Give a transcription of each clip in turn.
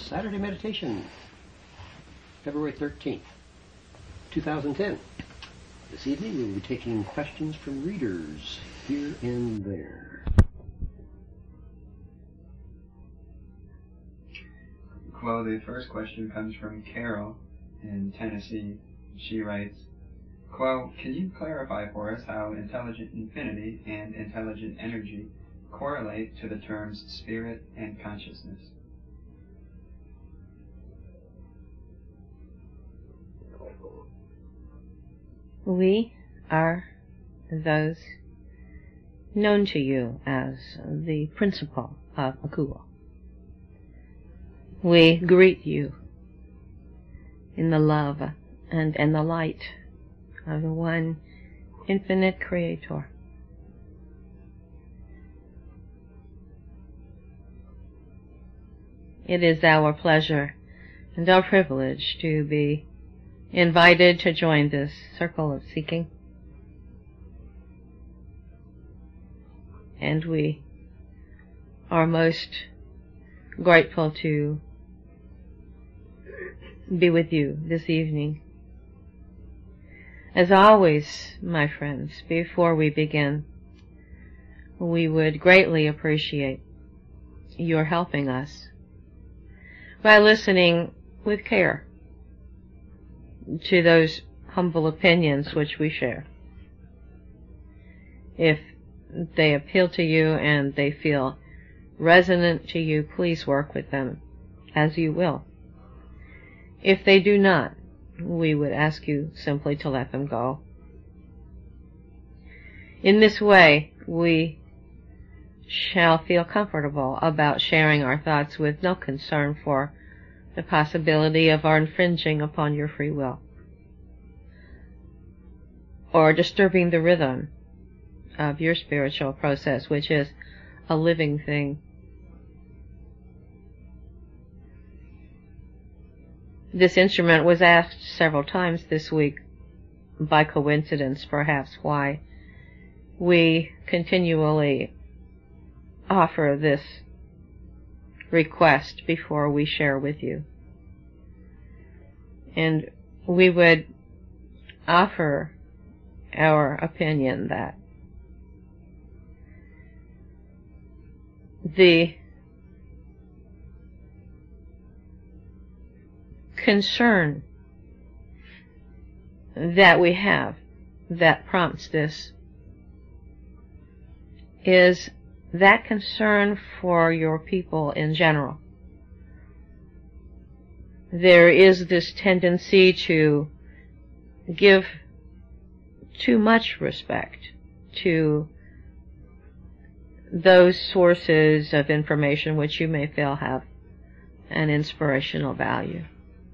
Saturday Meditation, February 13th, 2010. This evening we will be taking questions from readers here and there. Well, the first question comes from Carol in Tennessee. She writes, Quo, can you clarify for us how intelligent infinity and intelligent energy correlate to the terms spirit and consciousness? We are those known to you as the principle of Akuo. We greet you in the love and in the light of the one infinite creator. It is our pleasure and our privilege to be invited to join this circle of seeking. And we are most grateful to be with you this evening. As always, my friends, before we begin, we would greatly appreciate your helping us by listening with care to those humble opinions which we share. If they appeal to you and they feel resonant to you, please work with them as you will. If they do not, we would ask you simply to let them go. In this way, we shall feel comfortable about sharing our thoughts with no concern for the possibility of our infringing upon your free will or disturbing the rhythm of your spiritual process, which is a living thing. This instrument was asked several times this week, by coincidence perhaps, why we continually offer this request before we share with you. And we would offer our opinion that the concern that we have that prompts this is that concern for your people in general. There is this tendency to give too much respect to those sources of information which you may feel have an inspirational value.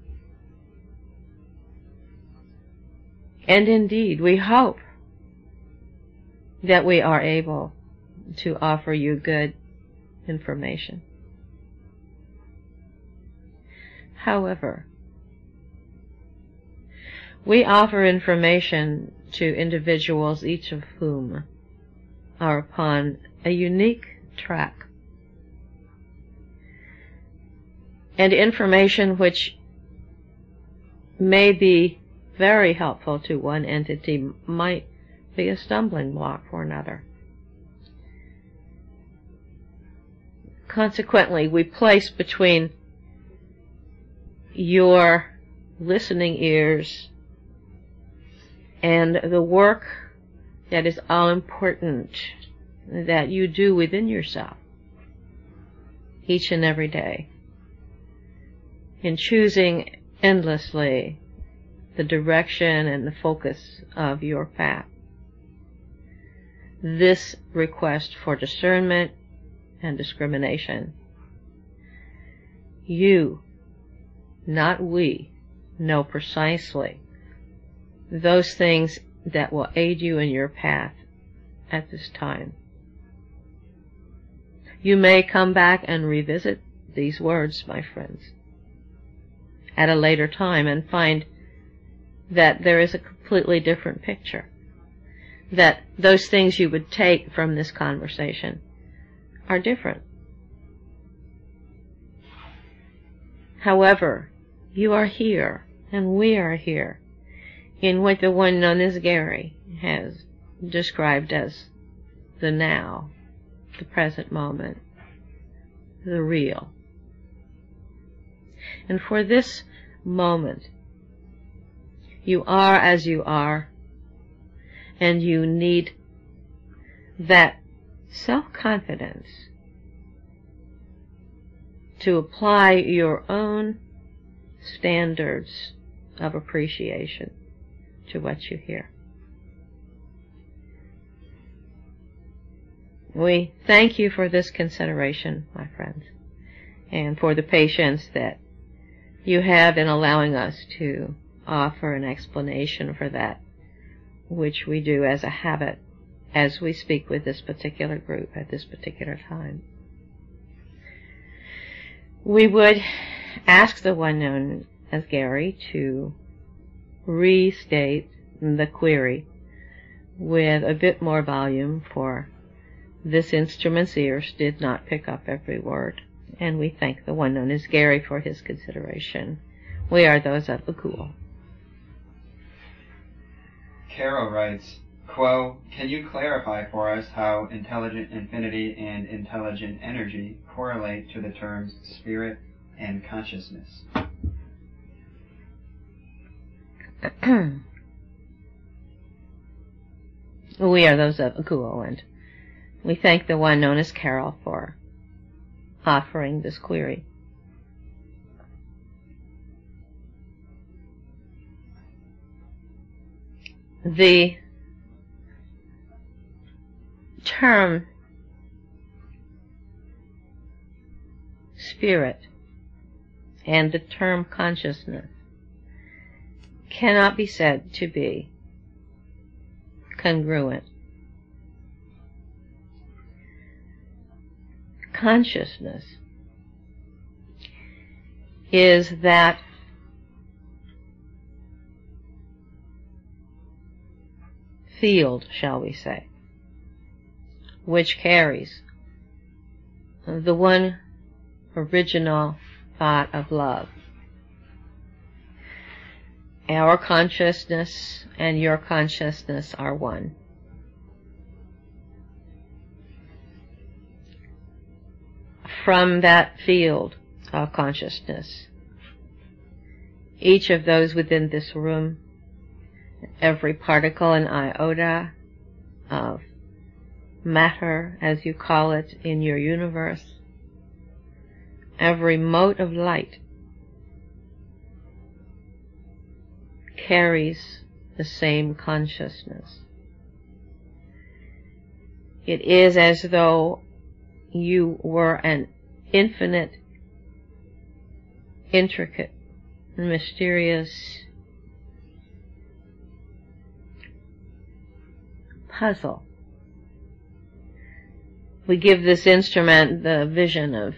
And indeed, we hope that we are able to offer you good information. However, we offer information to individuals, each of whom are upon a unique track, and information which may be very helpful to one entity might be a stumbling block for another. Consequently, we place between your listening ears and the work that is all important that you do within yourself each and every day in choosing endlessly the direction and the focus of your path. This request for discernment and discrimination. You, not we, know precisely those things that will aid you in your path at this time. You may come back and revisit these words, my friends, at a later time and find that there is a completely different picture, that those things you would take from this conversation are different. However, you are here, and we are here, in what the one known as Gary has described as the now, the present moment, the real. And for this moment, you are as you are, and you need that self-confidence to apply your own standards of appreciation to what you hear. We thank you for this consideration, my friends, and for the patience that you have in allowing us to offer an explanation for that which we do as a habit as we speak with this particular group at this particular time. We would ask the one known as Gary to restate the query with a bit more volume, for this instrument's ears did not pick up every word, and we thank the one known as Gary for his consideration. We are those of the Cool. Carol writes, Quo, can you clarify for us how intelligent infinity and intelligent energy correlate to the terms spirit and consciousness? We are those of Akuo, and we thank the one known as Carol for offering this query. The term spirit and the term consciousness cannot be said to be congruent. Consciousness is that field, shall we say, which carries the one original thought of love. Our consciousness and your consciousness are one. From that field of consciousness, each of those within this room, every particle and iota of matter, as you call it, in your universe, every mote of light carries the same consciousness. It is as though you were an infinite, intricate, mysterious puzzle. We give this instrument the vision of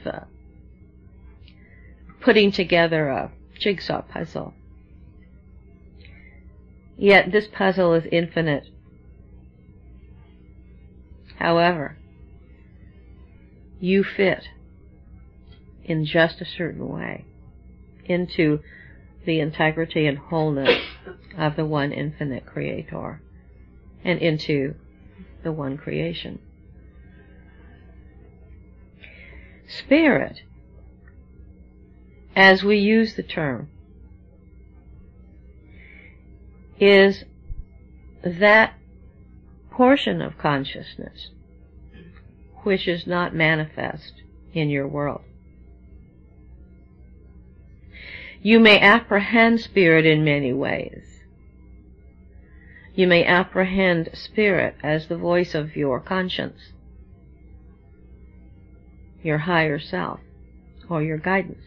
putting together a jigsaw puzzle. Yet this puzzle is infinite. However, you fit in just a certain way into the integrity and wholeness of the one infinite creator and into the one creation. Spirit, as we use the term, is that portion of consciousness which is not manifest in your world. You may apprehend spirit in many ways. You may apprehend spirit as the voice of your conscience, your higher self, or your guidance.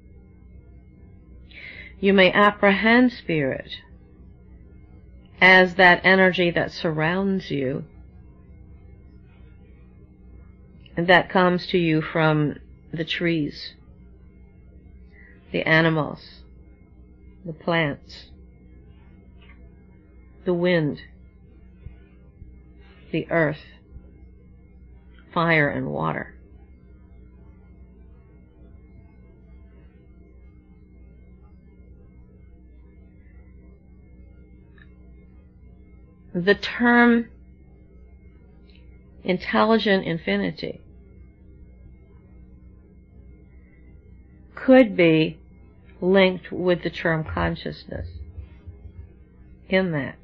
You may apprehend spirit as that energy that surrounds you and that comes to you from the trees, the animals, the plants, the wind, the earth, fire and water. the term intelligent infinity could be linked with the term consciousness, in that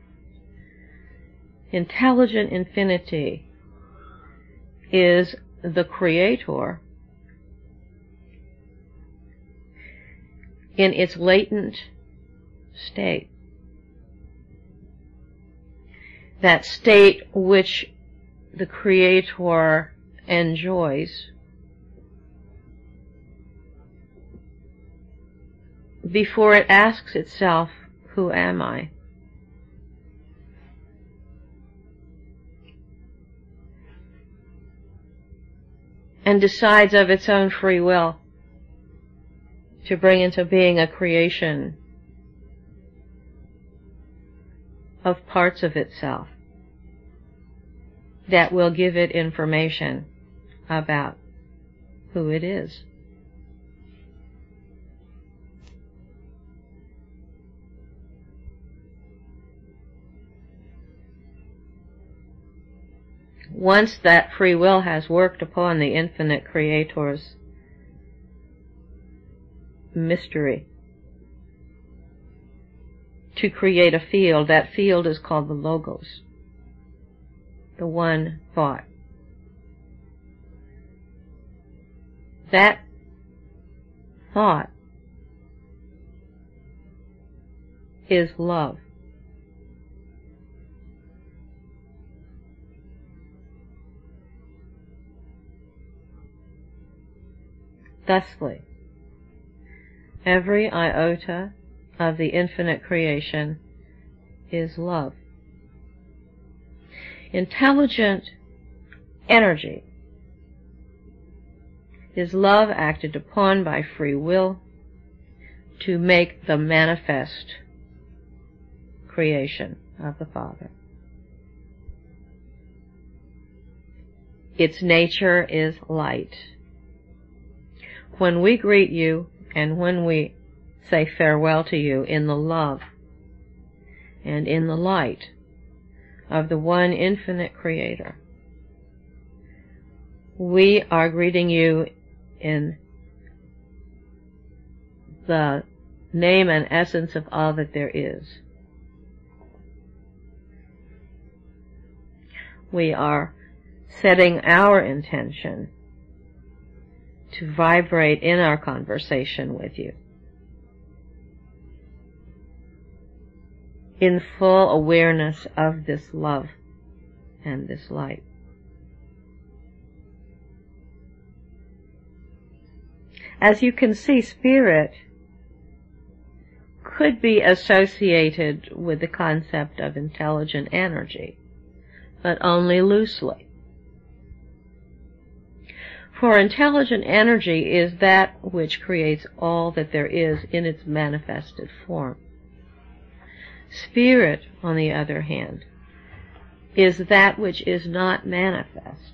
intelligent infinity is the creator in its latent state, that state which the creator enjoys before it asks itself, who am I? And decides of its own free will to bring into being a creation of parts of itself that will give it information about who it is. Once that free will has worked upon the infinite creator's mystery to create a field, that field is called the Logos, the one thought. That thought is love. Thusly, every iota of the infinite creation is love. Intelligent energy is love acted upon by free will to make the manifest creation of the Father. Its nature is light. When we greet you and when we say farewell to you in the love and in the light of the one infinite Creator, we are greeting you in the name and essence of all that there is. We are setting our intention to vibrate in our conversation with you in full awareness of this love and this light. As you can see, spirit could be associated with the concept of intelligent energy, but only loosely. For intelligent energy is that which creates all that there is in its manifested form. Spirit, on the other hand, is that which is not manifest.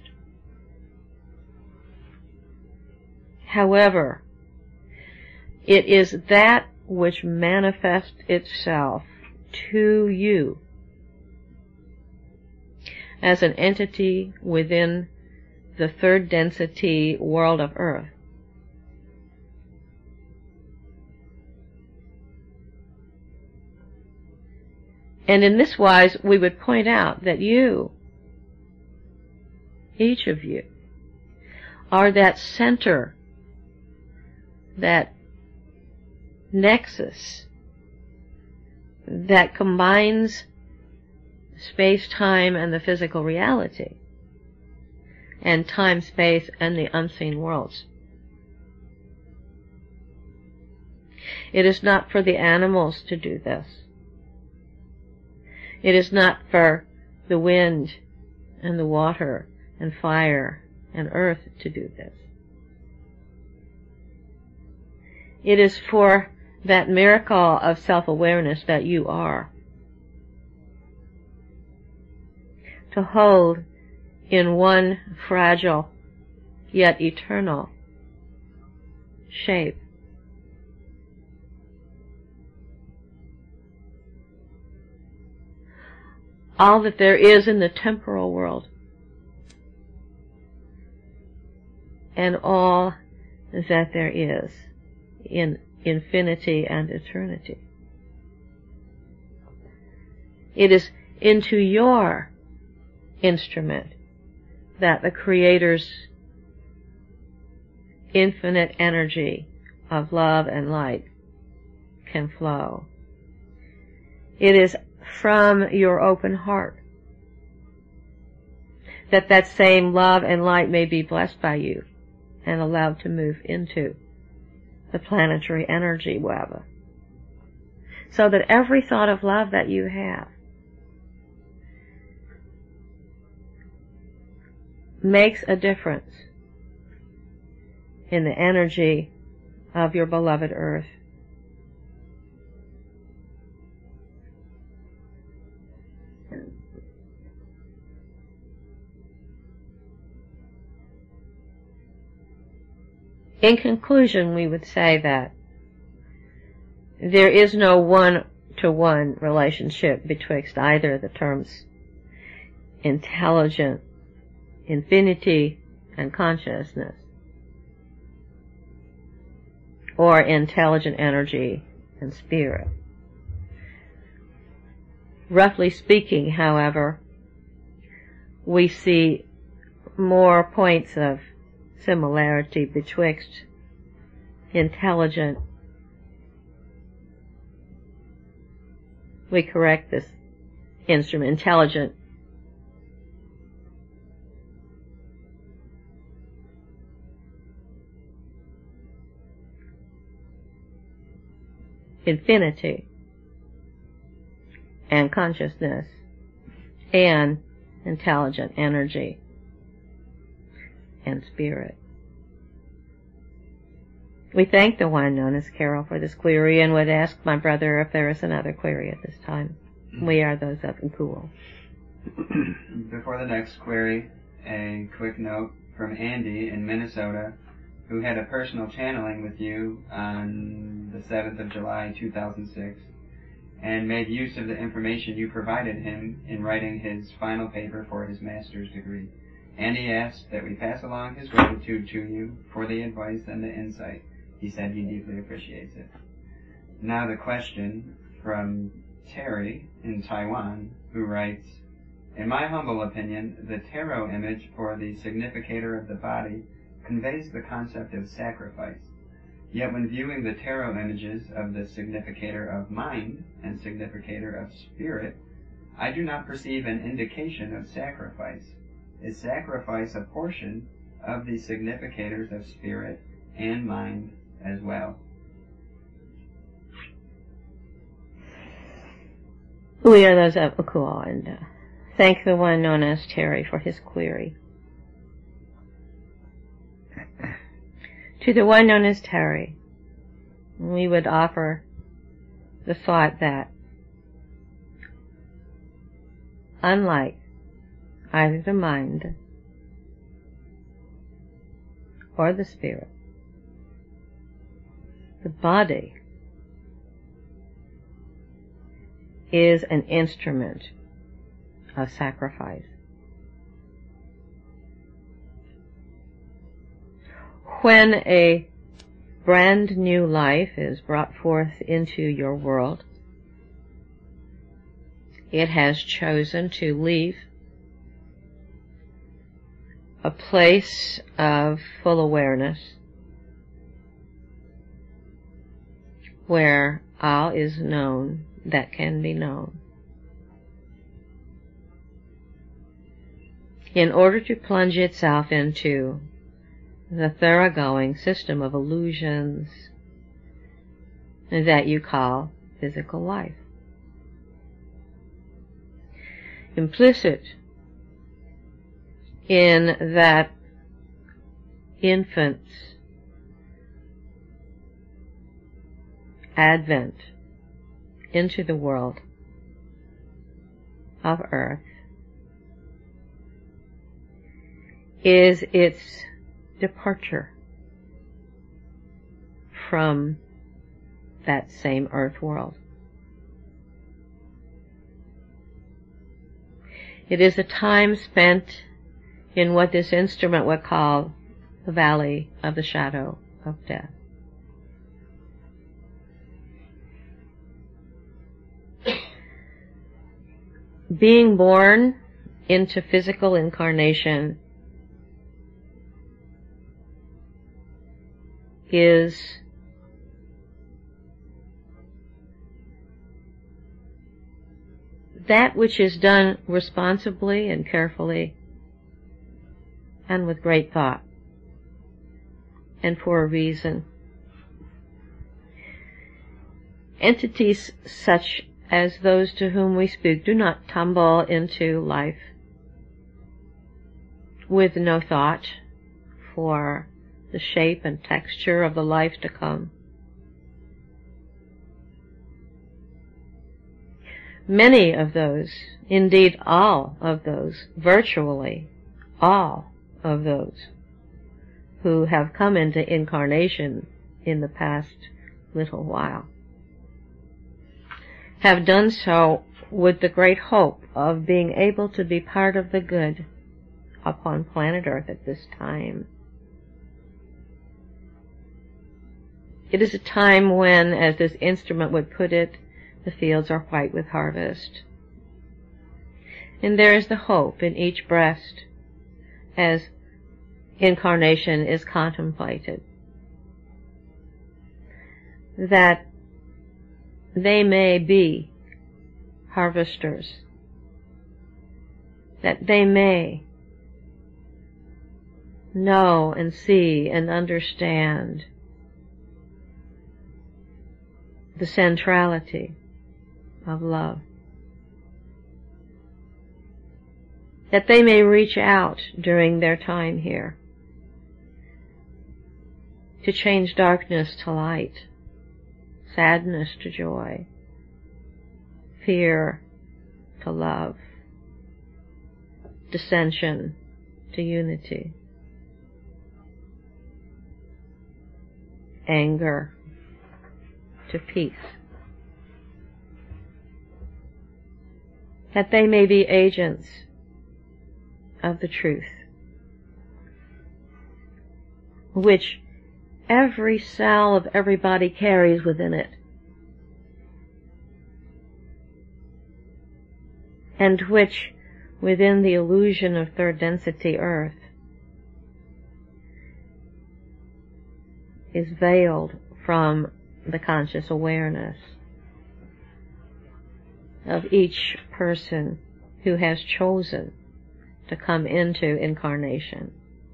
However, it is that which manifests itself to you as an entity within the third density world of Earth. And in this wise, we would point out that you, each of you, are that center, that nexus that combines space-time and the physical reality, and time-space and the unseen worlds. It is not for the animals to do this. It is not for the wind and the water and fire and earth to do this. It is for that miracle of self-awareness that you are, to hold in one fragile yet eternal shape all that there is in the temporal world, and all that there is in infinity and eternity. It is into your instrument that the Creator's infinite energy of love and light can flow. It is from your open heart that that same love and light may be blessed by you and allowed to move into the planetary energy web, so that every thought of love that you have makes a difference in the energy of your beloved earth. In conclusion, we would say that there is no one-to-one relationship betwixt either the terms intelligent, infinity, and consciousness, or intelligent energy and spirit. Roughly speaking, however, we see more points of similarity betwixt intelligent, we correct this instrument, intelligent infinity and consciousness and intelligent energy and spirit. We thank the one known as Carol for this query and would ask my brother if there is another query at this time. We are those up and cool. Before the next query, a quick note from Andy in Minnesota, who had a personal channeling with you on the 7th of July 2006 and made use of the information you provided him in writing his final paper for his master's degree. Andy asked that we pass along his gratitude to you for the advice and the insight. He said he deeply appreciates it. Now the question from Terry in Taiwan, who writes, in my humble opinion, the tarot image for the significator of the body conveys the concept of sacrifice. Yet when viewing the tarot images of the significator of mind and significator of spirit, I do not perceive an indication of sacrifice. Is sacrifice a portion of the significators of spirit and mind as well? We are those of Akuo, and thank the one known as Terry for his query. To the one known as Terry, we would offer the thought that, unlike either the mind or the spirit, the body is an instrument of sacrifice. When a brand new life is brought forth into your world, it has chosen to leave a place of full awareness where all is known that can be known, in order to plunge itself into the thoroughgoing system of illusions that you call physical life. Implicit in that infant's advent into the world of earth is its departure from that same earth world. It is a time spent in what this instrument would call the valley of the shadow of death. Being born into physical incarnation is that which is done responsibly and carefully and with great thought and for a reason. Entities such as those to whom we speak do not tumble into life with no thought for the shape and texture of the life to come. Many of those, indeed all of those, virtually all of those who have come into incarnation in the past little while, have done so with the great hope of being able to be part of the good upon planet Earth at this time. It is a time when, as this instrument would put it, the fields are white with harvest. And there is the hope in each breast as incarnation is contemplated, that they may be harvesters, that they may know and see and understand the centrality of love, that they may reach out during their time here to change darkness to light, sadness to joy, fear to love, dissension to unity, anger to peace, that they may be agents of the truth, which every cell of every body carries within it, and which, within the illusion of third density Earth, is veiled from the conscious awareness of each person who has chosen to come into incarnation.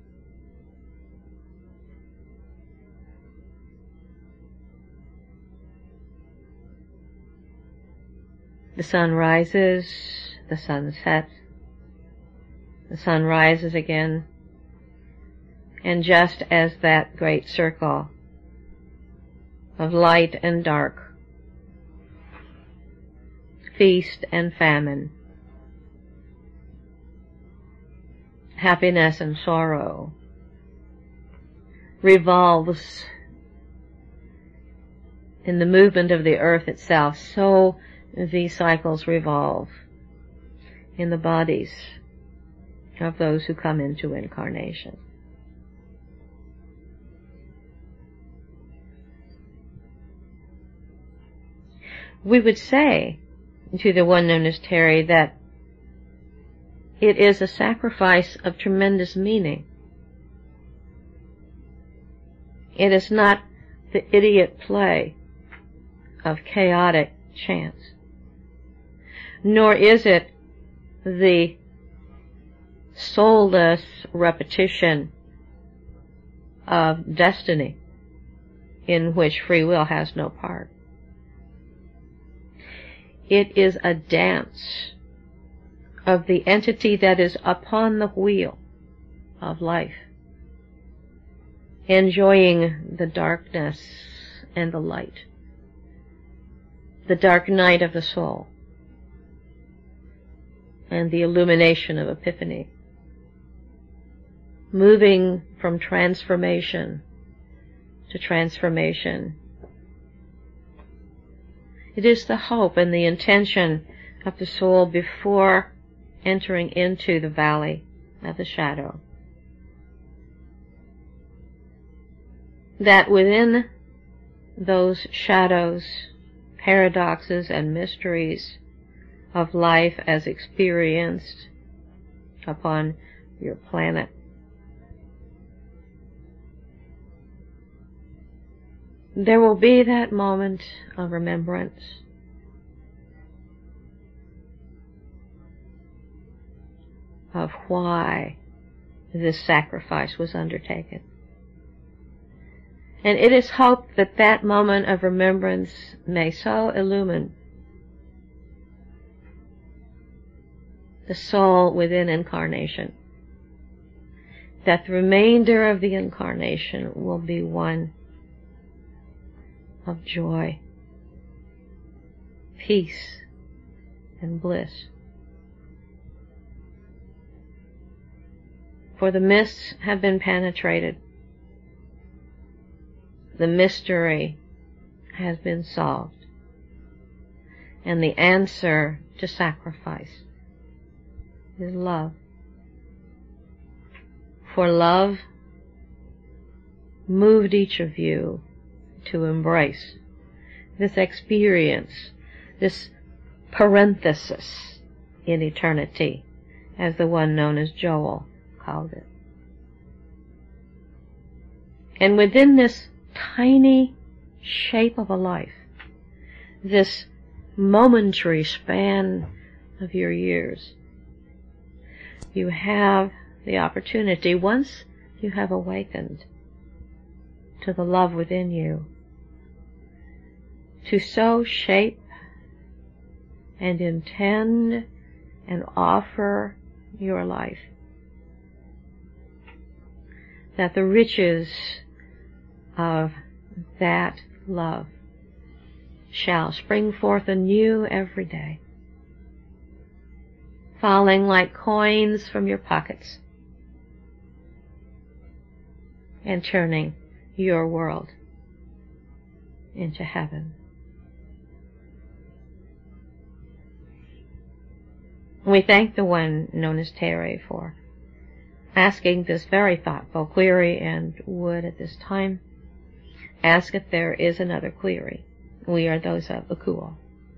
The sun rises, the sun sets, the sun rises again, and just as that great circle of light and dark, feast and famine, happiness and sorrow, revolves in the movement of the earth itself, so these cycles revolve in the bodies of those who come into incarnation. We would say to the one known as Terry that it is a sacrifice of tremendous meaning. It is not the idiot play of chaotic chance, nor is it the soulless repetition of destiny in which free will has no part. It is a dance of the entity that is upon the wheel of life, enjoying the darkness and the light, the dark night of the soul, and the illumination of epiphany, moving from transformation to transformation. It is the hope and the intention of the soul before entering into the valley of the shadow. That within those shadows, paradoxes and mysteries of life as experienced upon your planet, there will be that moment of remembrance of why this sacrifice was undertaken. And it is hoped that that moment of remembrance may so illumine the soul within incarnation that the remainder of the incarnation will be one of joy, peace, and bliss. For the mists have been penetrated. The mystery has been solved. And the answer to sacrifice is love. For love moved each of you to embrace this experience, this parenthesis in eternity, as the one known as Joel called it. And within this tiny shape of a life, this momentary span of your years, you have the opportunity, once you have awakened to the love within you, to so shape and intend and offer your life that the riches of that love shall spring forth anew every day, falling like coins from your pockets and turning your world into heaven. We thank the one known as Terry for asking this very thoughtful query, and would at this time ask if there is another query. We are those of Akuo.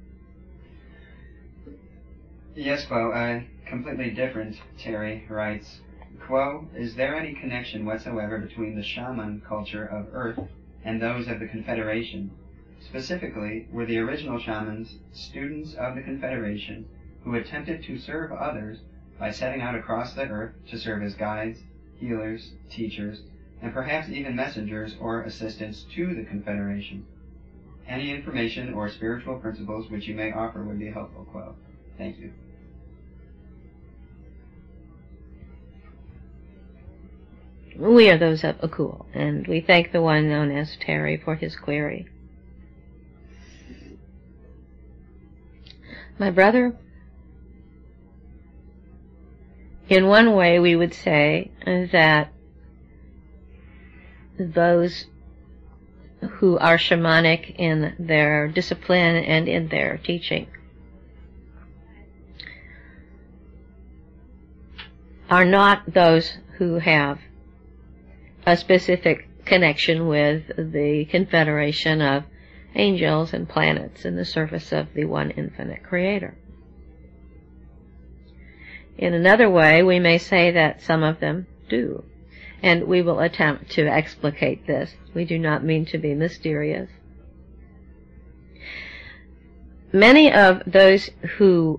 Yes, Quo, completely different, Terry writes. Quo, is there any connection whatsoever between the shaman culture of Earth and those of the Confederation? Specifically, were the original shamans students of the Confederation who attempted to serve others by setting out across the earth to serve as guides, healers, teachers, and perhaps even messengers or assistants to the Confederation? Any information or spiritual principles which you may offer would be helpful, Quo. Thank you. We are those of Akuo, and we thank the one known as Terry for his query. My brother, in one way we would say that those who are shamanic in their discipline and in their teaching are not those who have a specific connection with the confederation of angels and planets in the service of the one infinite Creator. In another way, we may say that some of them do, and we will attempt to explicate this. We do not mean to be mysterious. Many of those who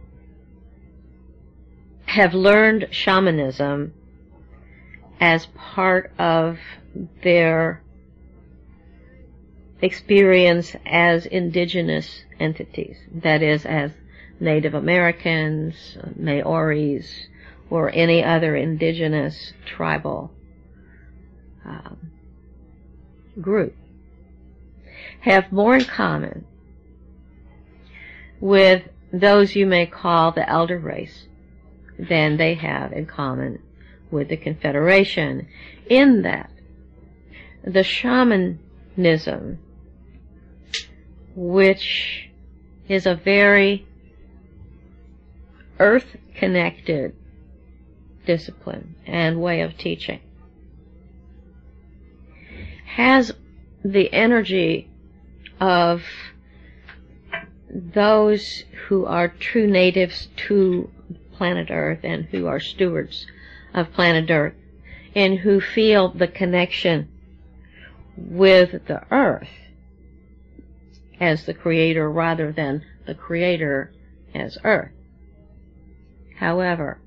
have learned shamanism as part of their experience as indigenous entities, that is, as Native Americans, Maoris, or any other indigenous tribal group, have more in common with those you may call the elder race than they have in common with the Confederation, in that the shamanism, which is a very earth-connected discipline and way of teaching has the energy of those who are true natives to planet Earth and who are stewards of planet Earth and who feel the connection with the Earth as the creator rather than the creator as Earth. However,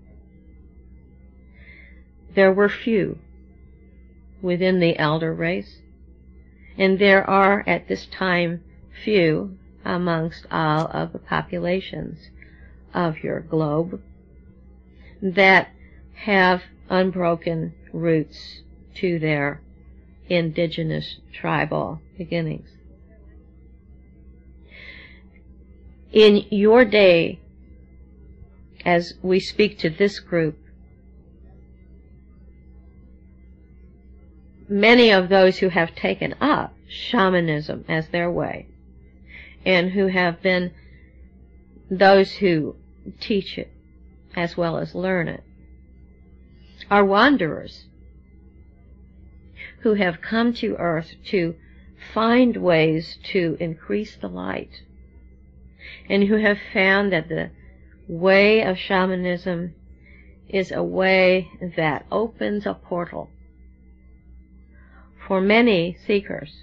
there were few within the elder race, and there are at this time few amongst all of the populations of your globe that have unbroken roots to their indigenous tribal beginnings. In your day, as we speak to this group, many of those who have taken up shamanism as their way and who have been those who teach it as well as learn it are wanderers who have come to Earth to find ways to increase the light and who have found that the way of shamanism is a way that opens a portal for many seekers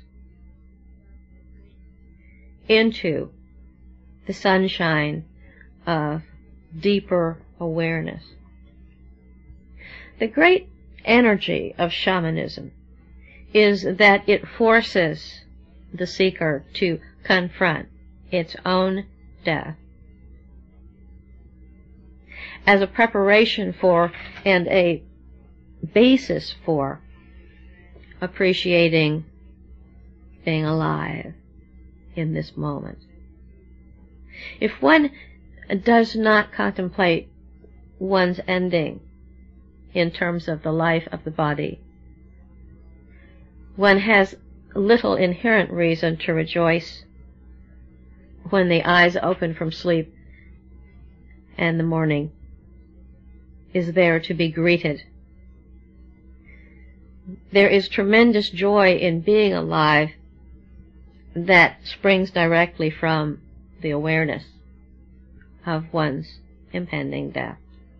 into the sunshine of deeper awareness. The great energy of shamanism is that it forces the seeker to confront its own death as a preparation for and a basis for appreciating being alive in this moment. If one does not contemplate one's ending in terms of the life of the body, one has little inherent reason to rejoice when the eyes open from sleep and the morning is there to be greeted. There is tremendous joy in being alive that springs directly from the awareness of one's impending death.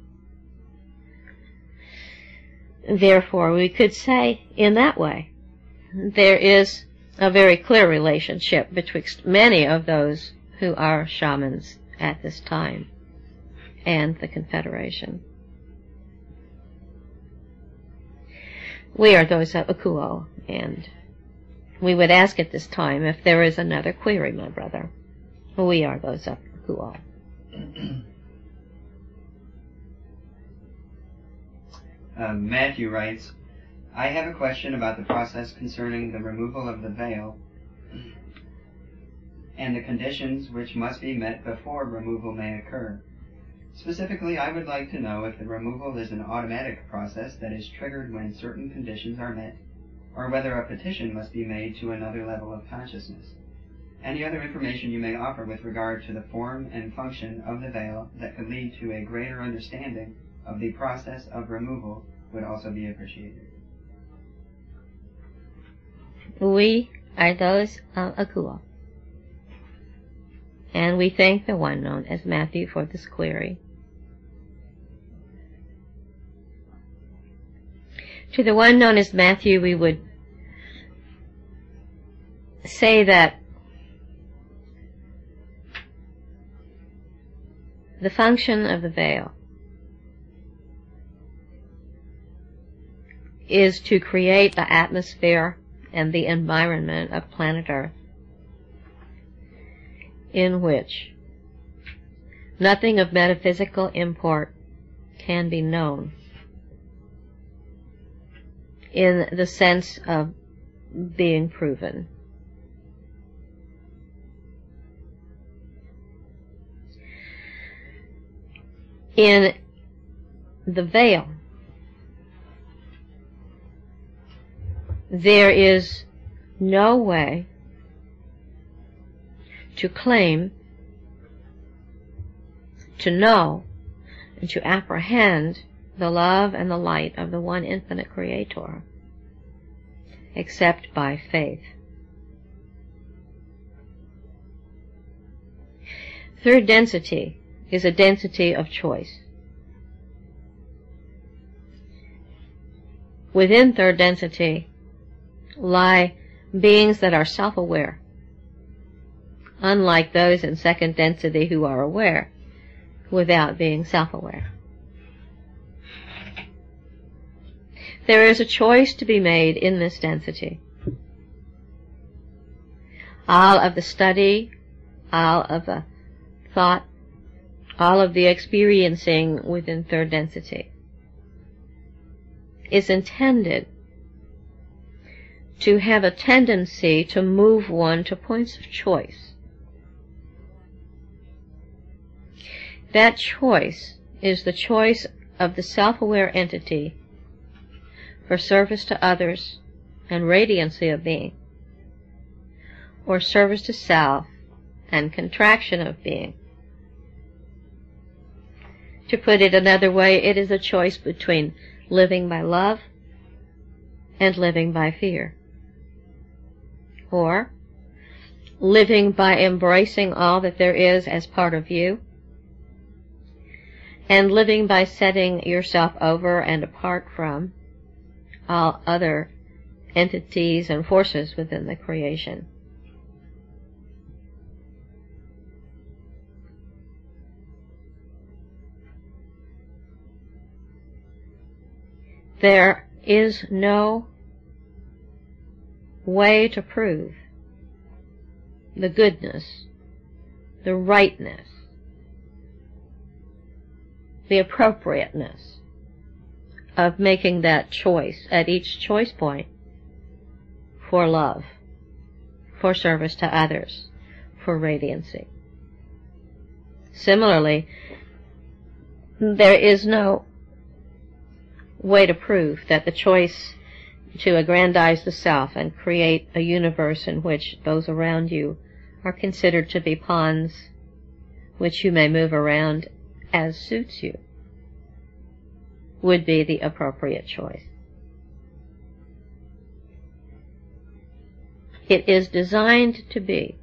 Therefore, we could say, in that way, there is a very clear relationship betwixt many of those who are shamans at this time and the Confederation. We are those of Akuo, and we would ask at this time if there is another query, my brother. We are those of Akuo. Matthew writes, I have a question about the process concerning the removal of the veil and the conditions which must be met before removal may occur. Specifically, I would like to know if the removal is an automatic process that is triggered when certain conditions are met, or whether a petition must be made to another level of consciousness. Any other information you may offer with regard to the form and function of the veil that could lead to a greater understanding of the process of removal would also be appreciated. We are those of Akuo, and we thank the one known as Matthew for this query. To the one known as Matthew, we would say that the function of the veil is to create the atmosphere and the environment of planet Earth in which nothing of metaphysical import can be known in the sense of being proven. In the veil, there is no way to claim, to know, to apprehend the love and the light of the one infinite Creator, except by faith. Third density is a density of choice. Within third density lie beings that are self-aware, unlike those in second density who are aware without being self-aware. There is a choice to be made in this density. All of the study, all of the thought, all of the experiencing within third density is intended to have a tendency to move one to points of choice. That choice is the choice of the self-aware entity for service to others and radiancy of being, or service to self and contraction of being. To put it another way, it is a choice between living by love and living by fear, or living by embracing all that there is as part of you, and living by setting yourself over and apart from all other entities and forces within the creation. There is no way to prove the goodness, the rightness, the appropriateness of making that choice at each choice point for love, for service to others, for radiancy. Similarly, there is no way to prove that the choice to aggrandize the self and create a universe in which those around you are considered to be pawns which you may move around as suits you would be the appropriate choice. It is designed to be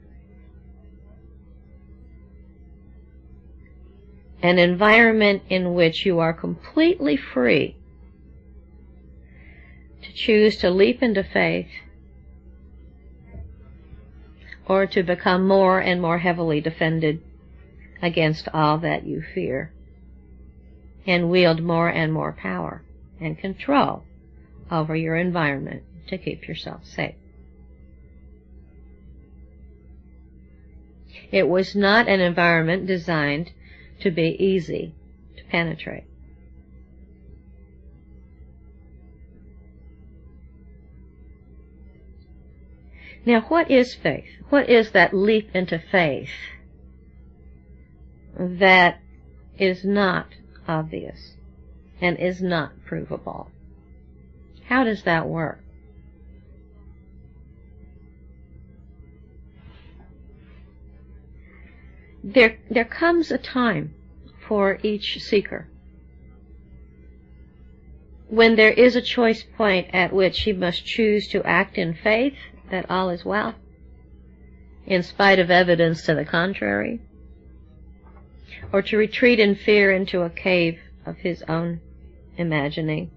an environment in which you are completely free to choose to leap into faith or to become more and more heavily defended against all that you fear, and wield more and more power and control over your environment to keep yourself safe. It was not an environment designed to be easy to penetrate. Now, what is faith? What is that leap into faith that is not obvious and is not provable? How does that work? There comes a time for each seeker when there is a choice point at which he must choose to act in faith that all is well, in spite of evidence to the contrary, or to retreat in fear into a cave of his own imagining,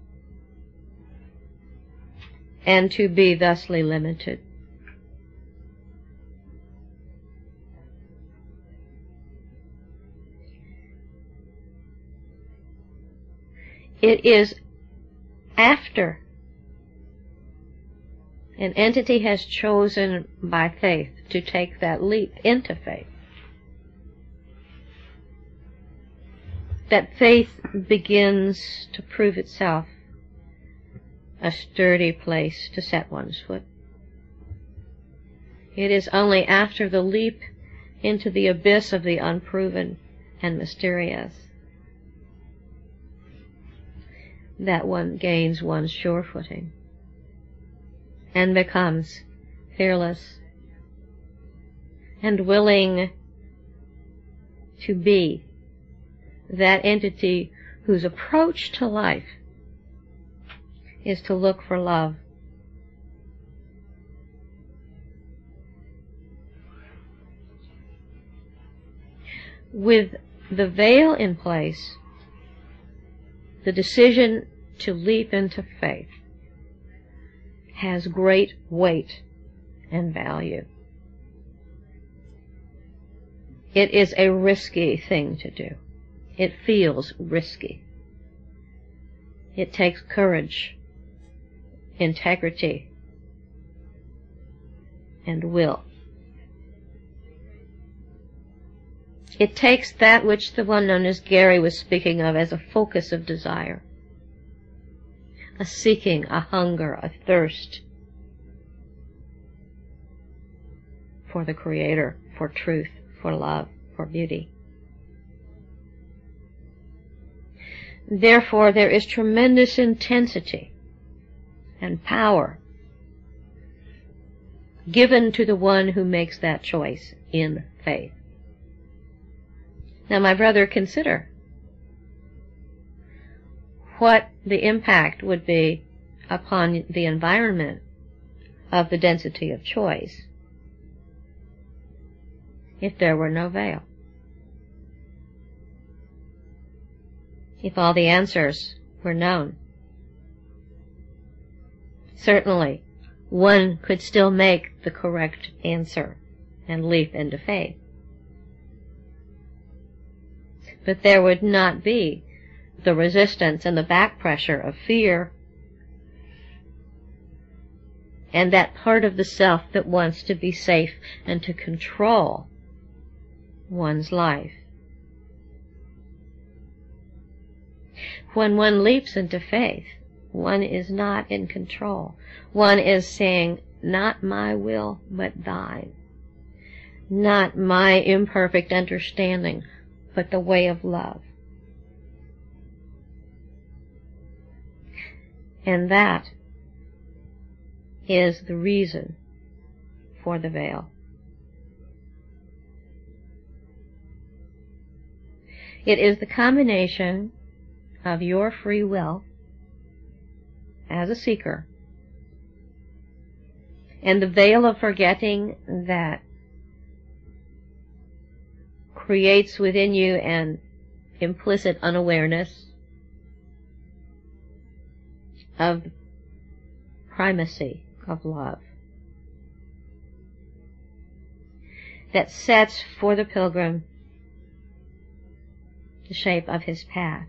and to be thusly limited. It is after an entity has chosen by faith to take that leap into faith that faith begins to prove itself a sturdy place to set one's foot. It is only after the leap into the abyss of the unproven and mysterious that one gains one's sure footing and becomes fearless and willing to be that entity whose approach to life is to look for love. With the veil in place, the decision to leap into faith has great weight and value. It is a risky thing to do. It feels risky. It takes courage, integrity, and will. It takes that which the one known as Gary was speaking of as a focus of desire, a seeking, a hunger, a thirst for the Creator, for truth, for love, for beauty. Therefore, there is tremendous intensity and power given to the one who makes that choice in faith. Now, my brother, consider what the impact would be upon the environment of the density of choice if there were no veil. If all the answers were known. Certainly, one could still make the correct answer and leap into faith. But there would not be the resistance and the back pressure of fear and that part of the self that wants to be safe and to control one's life. When one leaps into faith, one is not in control. One is saying, not my will, but thine. Not my imperfect understanding, but the way of love. And that is the reason for the veil. It is the combination of your free will as a seeker and the veil of forgetting that creates within you an implicit unawareness of primacy of love that sets for the pilgrim the shape of his path.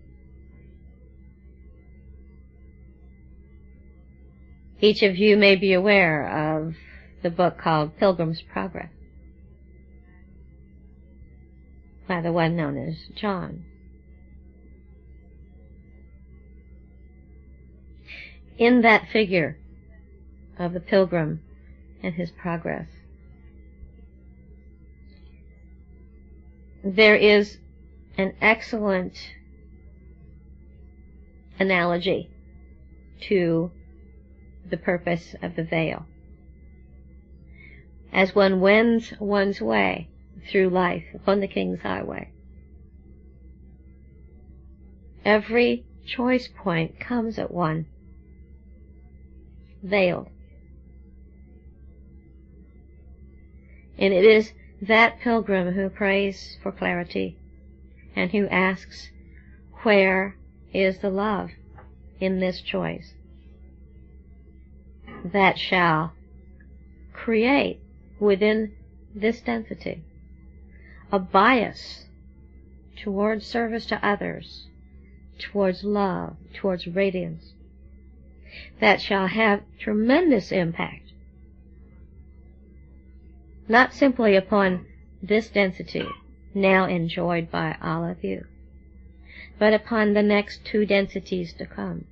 Each of you may be aware of the book called Pilgrim's Progress by the one known as John. In that figure of the pilgrim and his progress, there is an excellent analogy to the purpose of the veil. As one wends one's way through life upon the King's Highway, every choice point comes at one veiled. And it is that pilgrim who prays for clarity and who asks, where is the love in this choice? That shall create within this density a bias towards service to others, towards love, towards radiance, that shall have tremendous impact, not simply upon this density now enjoyed by all of you, but upon the next two densities to come.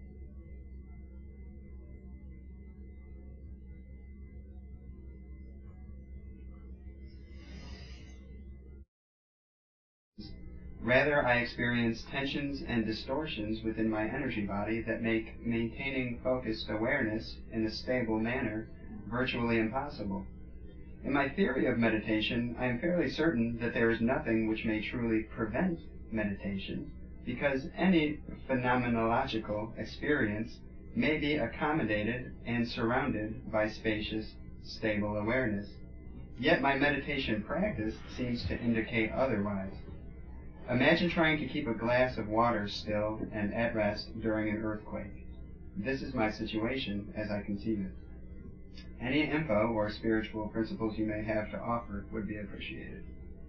Rather, I experience tensions and distortions within my energy body that make maintaining focused awareness in a stable manner virtually impossible. In my theory of meditation, I am fairly certain that there is nothing which may truly prevent meditation, because any phenomenological experience may be accommodated and surrounded by spacious, stable awareness. Yet my meditation practice seems to indicate otherwise. Imagine trying to keep a glass of water still and at rest during an earthquake. This is my situation as I conceive it. Any info or spiritual principles you may have to offer would be appreciated.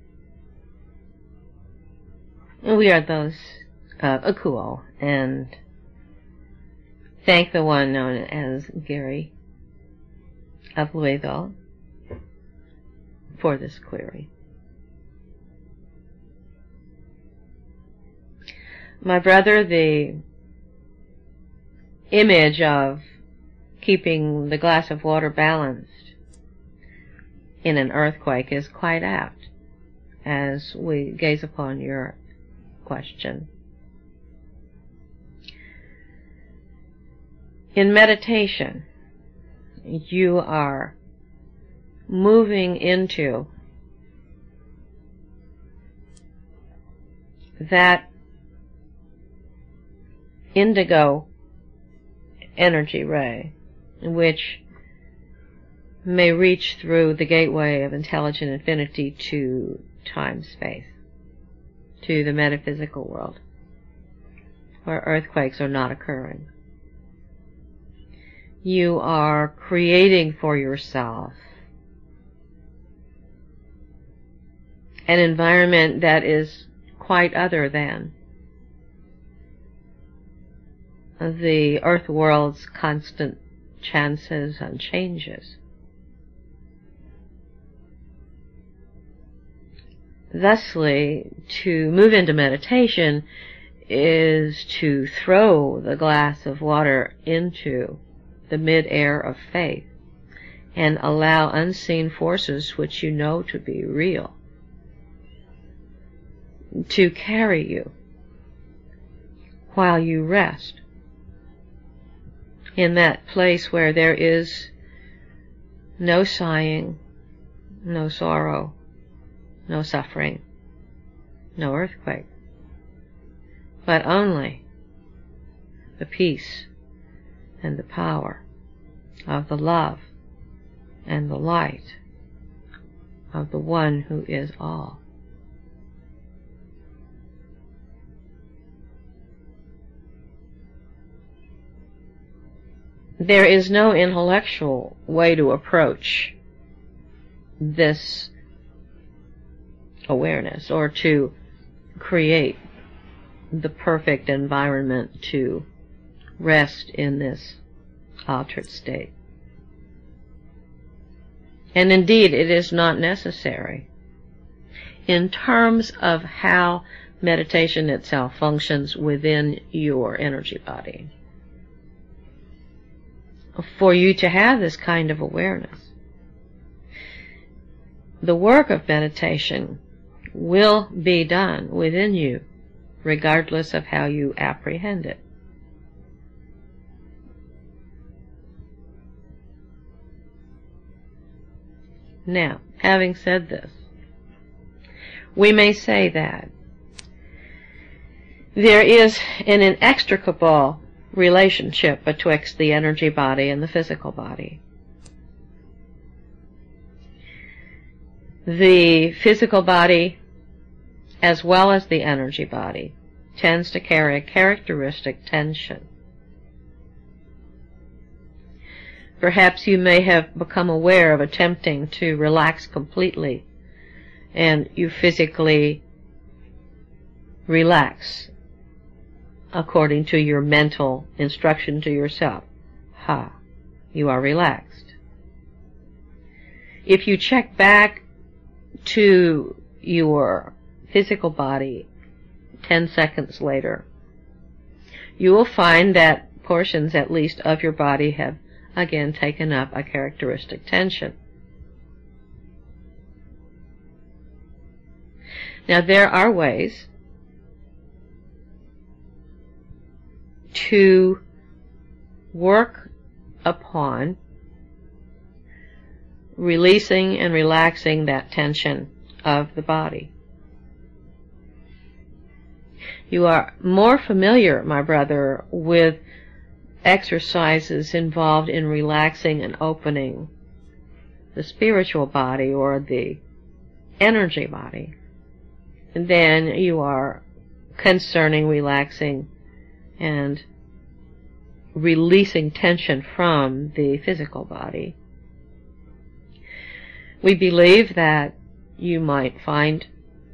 We are those of Akuo, and thank the one known as Gary of Louisville for this query. My brother, the image of keeping the glass of water balanced in an earthquake is quite apt as we gaze upon your question. In meditation, you are moving into that indigo energy ray, which may reach through the gateway of intelligent infinity to time-space, to the metaphysical world, where earthquakes are not occurring. You are creating for yourself an environment that is quite other than the earth world's constant chances and changes. Thusly, to move into meditation is to throw the glass of water into the mid-air of faith and allow unseen forces which you know to be real to carry you while you rest in that place where there is no sighing, no sorrow, no suffering, no earthquake, but only the peace and the power of the love and the light of the One who is all. There is no intellectual way to approach this awareness or to create the perfect environment to rest in this altered state. And indeed, it is not necessary. In terms of how meditation itself functions within your energy body, for you to have this kind of awareness, the work of meditation will be done within you, regardless of how you apprehend it. Now, having said this, we may say that there is an inextricable relationship betwixt the energy body and the physical body. The physical body, as well as the energy body, tends to carry a characteristic tension. Perhaps you may have become aware of attempting to relax completely, and you physically relax according to your mental instruction to yourself. You are relaxed. If you check back to your physical body 10 seconds later, you will find that portions, at least, of your body have again taken up a characteristic tension. Now, there are ways to work upon releasing and relaxing that tension of the body. You are more familiar, my brother, with exercises involved in relaxing and opening the spiritual body or the energy body than you are concerning relaxing and releasing tension from the physical body. We believe that you might find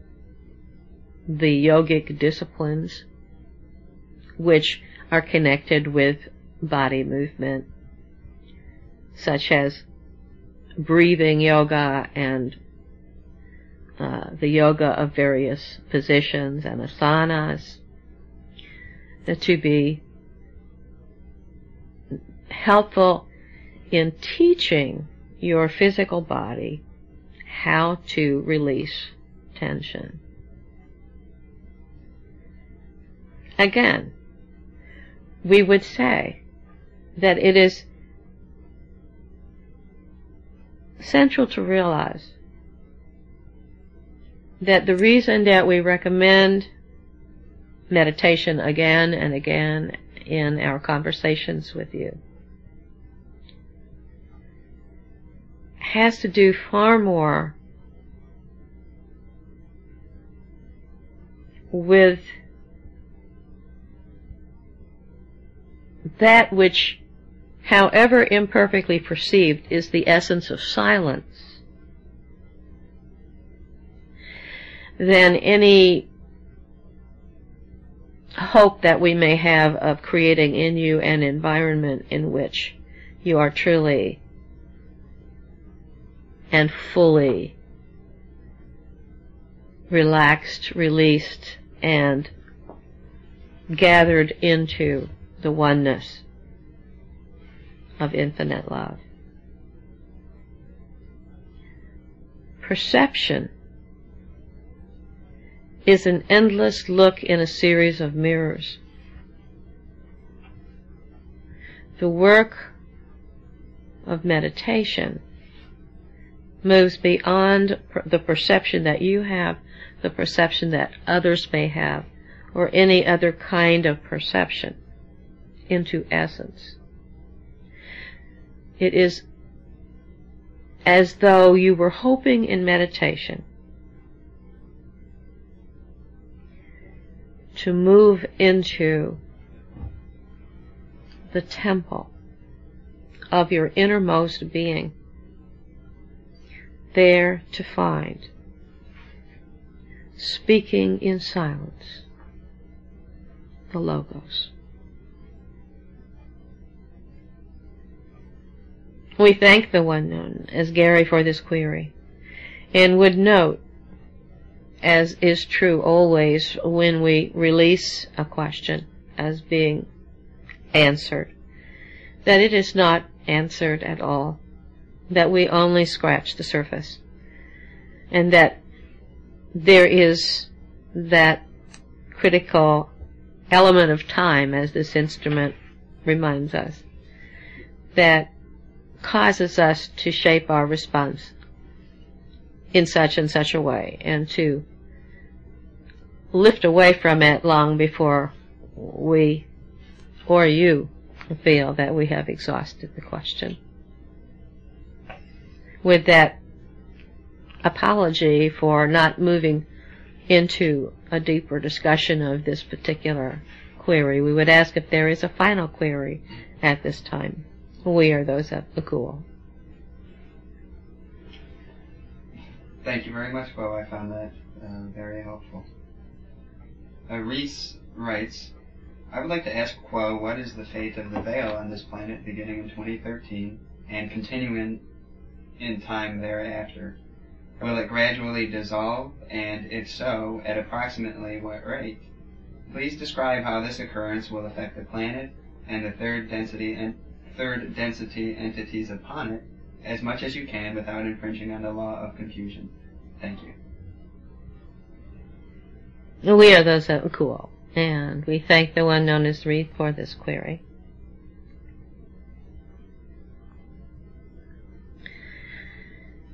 the yogic disciplines which are connected with body movement, such as breathing yoga and the yoga of various positions and asanas, to be helpful in teaching your physical body how to release tension. Again, we would say that it is central to realize that the reason that we recommend meditation again and again in our conversations with you has to do far more with that which, however imperfectly perceived, is the essence of silence, than any hope that we may have of creating in you an environment in which you are truly and fully relaxed, released, and gathered into the oneness of infinite love. Perception is an endless look in a series of mirrors. The work of meditation moves beyond the perception that you have, the perception that others may have, or any other kind of perception, into essence. It is as though you were hoping in meditation to move into the temple of your innermost being, there to find, speaking in silence, the Logos. We thank the one known as Gary for this query, and would note, as is true always when we release a question as being answered, that it is not answered at all, that we only scratch the surface, and that there is that critical element of time, as this instrument reminds us, that causes us to shape our response in such and such a way, and to lift away from it long before we or you feel that we have exhausted the question. With that apology for not moving into a deeper discussion of this particular query, we would ask if there is a final query at this time. We are those at the Cool. Thank you very much, Bo. I found that very helpful. Reese writes, I would like to ask Quo, what is the fate of the veil on this planet beginning in 2013 and continuing in time thereafter? Will it gradually dissolve, and if so, at approximately what rate? Please describe how this occurrence will affect the planet and the third density entities upon it, as much as you can without infringing on the law of confusion. Thank you. We are those that are cool, and we thank the one known as Reed for this query.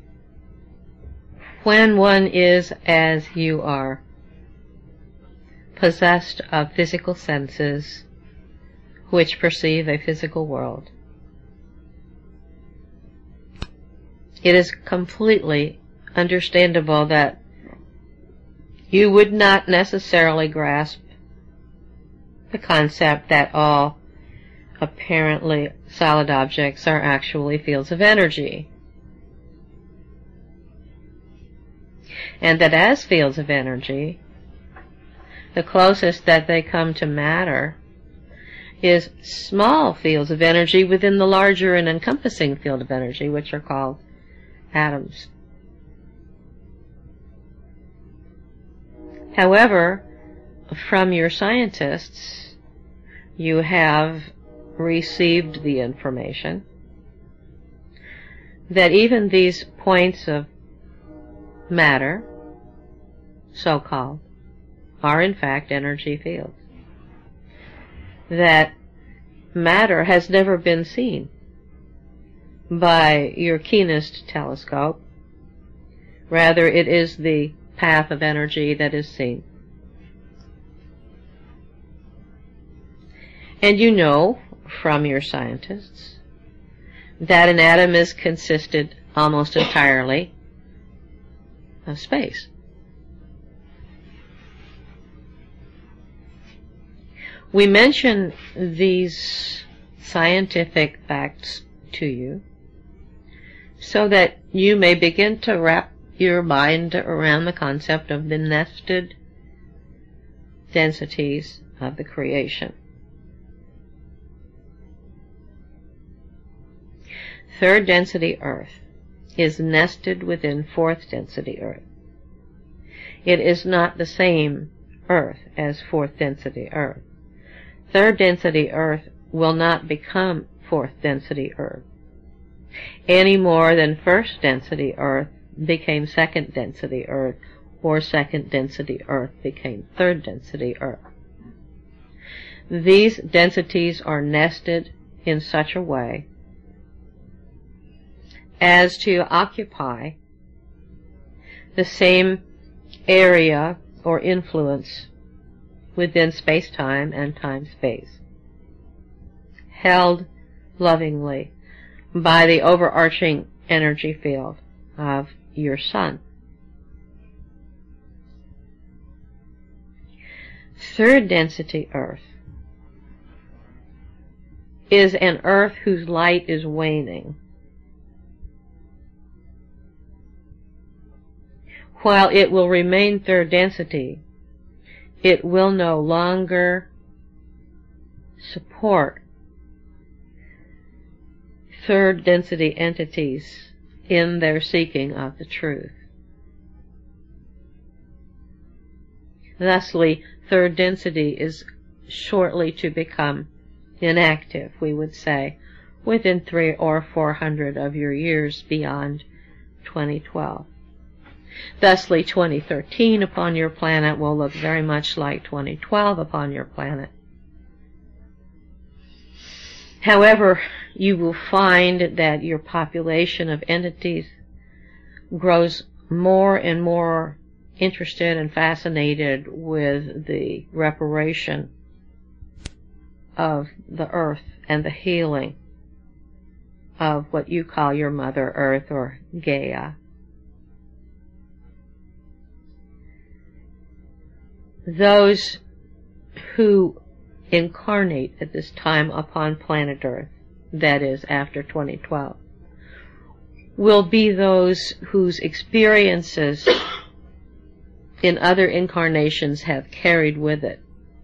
When one is as you are, possessed of physical senses which perceive a physical world. It is completely understandable that you would not necessarily grasp the concept that all apparently solid objects are actually fields of energy, and that as fields of energy, the closest that they come to matter is small fields of energy within the larger and encompassing field of energy, which are called atoms. However, from your scientists, you have received the information that even these points of matter, so-called, are in fact energy fields. That matter has never been seen by your keenest telescope. Rather, it is the path of energy that is seen. And you know from your scientists that an atom is consisted almost entirely of space. We mention these scientific facts to you so that you may begin to wrap your mind around the concept of the nested densities of the creation. Third density Earth is nested within fourth density Earth. It is not the same Earth as fourth density Earth. Third density Earth will not become fourth density Earth any more than first density Earth became second density Earth, or second density Earth became third density Earth. These densities are nested in such a way as to occupy the same area or influence within space-time and time-space, held lovingly by the overarching energy field of your sun. Third density Earth is an Earth whose light is waning. While it will remain third density, it will no longer support third density entities in their seeking of the truth. Thusly, third density is shortly to become inactive, we would say, within 300 or 400 of your years beyond 2012. Thusly, 2013 upon your planet will look very much like 2012 upon your planet. However, you will find that your population of entities grows more and more interested and fascinated with the reparation of the Earth and the healing of what you call your Mother Earth or Gaia. Those who incarnate at this time upon planet Earth, that is, after 2012, will be those whose experiences in other incarnations have carried with it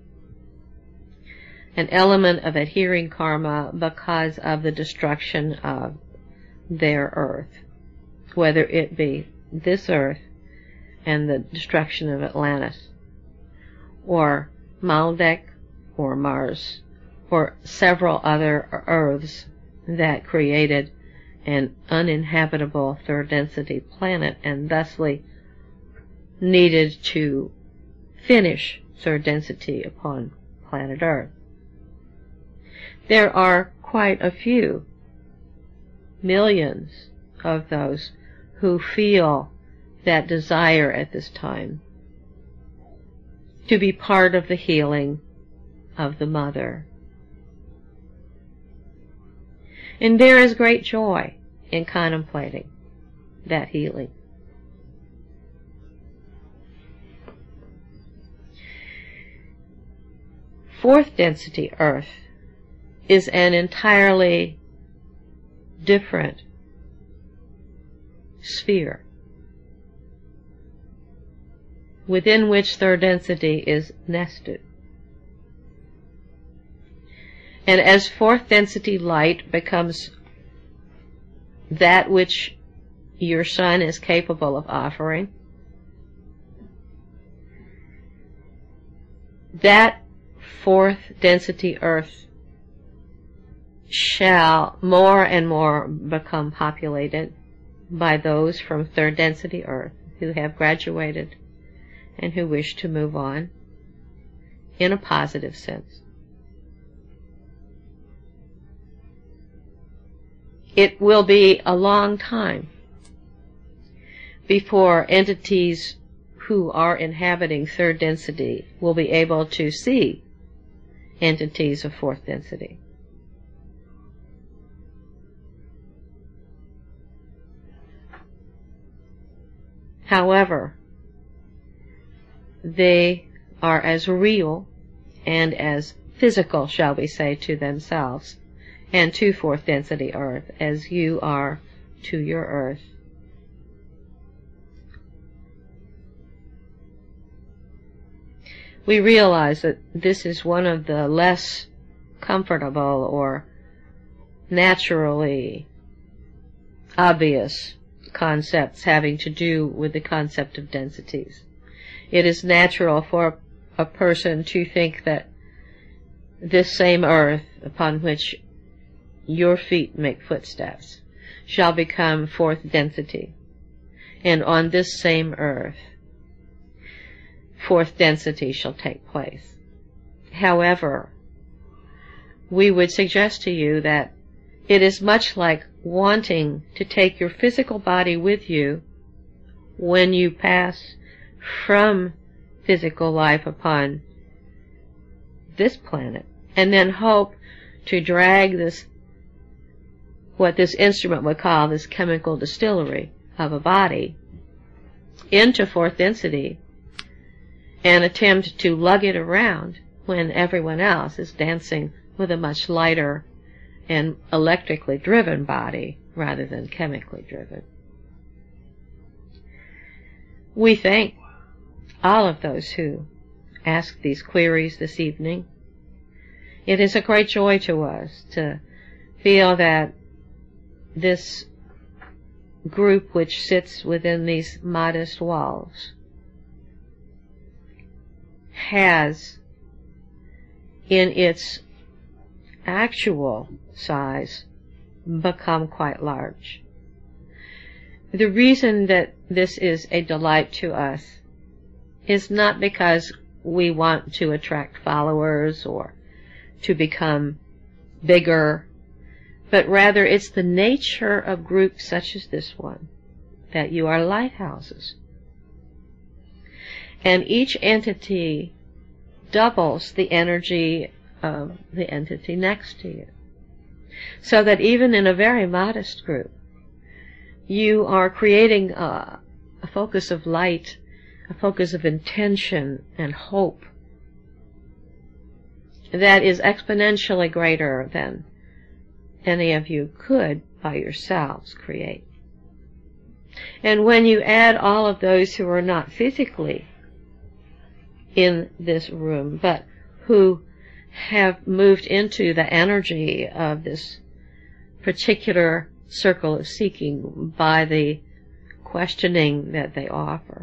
an element of adhering karma because of the destruction of their Earth, whether it be this Earth and the destruction of Atlantis, or Maldek, or Mars, or several other Earths that created an uninhabitable third density planet and thusly needed to finish third density upon planet Earth. There are quite a few, millions of those who feel that desire at this time to be part of the healing of the mother. And there is great joy in contemplating that healing. Fourth density Earth is an entirely different sphere within which third density is nested. And as fourth density light becomes that which your sun is capable of offering, that fourth density Earth shall more and more become populated by those from third density Earth who have graduated and who wish to move on in a positive sense. It will be a long time before entities who are inhabiting third density will be able to see entities of fourth density. However, they are as real and as physical, shall we say, to themselves and to fourth density Earth as you are to your Earth. We realize that this is one of the less comfortable or naturally obvious concepts having to do with the concept of densities. It is natural for a person to think that this same Earth upon which your feet make footsteps shall become fourth density, and on this same Earth fourth density shall take place. However, we would suggest to you that it is much like wanting to take your physical body with you when you pass from physical life upon this planet, and then hope to drag this, what this instrument would call this chemical distillery of a body, into fourth density and attempt to lug it around when everyone else is dancing with a much lighter and electrically driven body rather than chemically driven. We thank all of those who asked these queries this evening. It is a great joy to us to feel that this group which sits within these modest walls has, in its actual size, become quite large. The reason that this is a delight to us is not because we want to attract followers or to become bigger, but rather it's the nature of groups such as this one, that you are lighthouses. And each entity doubles the energy of the entity next to you. So that even in a very modest group, you are creating a focus of light, a focus of intention and hope that is exponentially greater than any of you could by yourselves create. And when you add all of those who are not physically in this room, but who have moved into the energy of this particular circle of seeking by the questioning that they offer,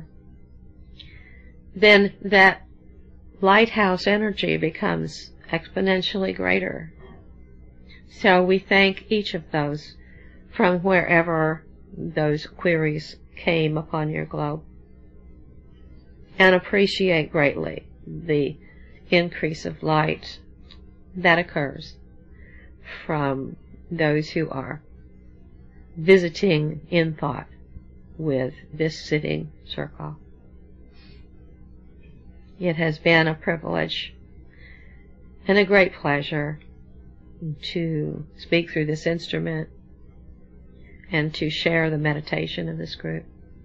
then that lighthouse energy becomes exponentially greater. So we thank each of those from wherever those queries came upon your globe, and appreciate greatly the increase of light that occurs from those who are visiting in thought with this sitting circle. It has been a privilege and a great pleasure to speak through this instrument and to share the meditation of this group.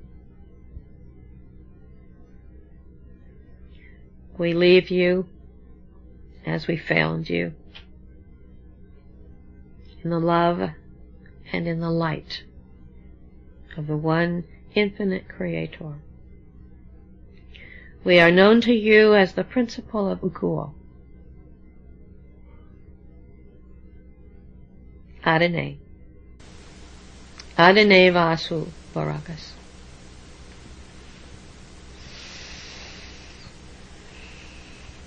We leave you as we found you, in the love and in the light of the one infinite Creator. We are known to you as the principle of Ukuo. Adonai. Adonai Vasu Barakas.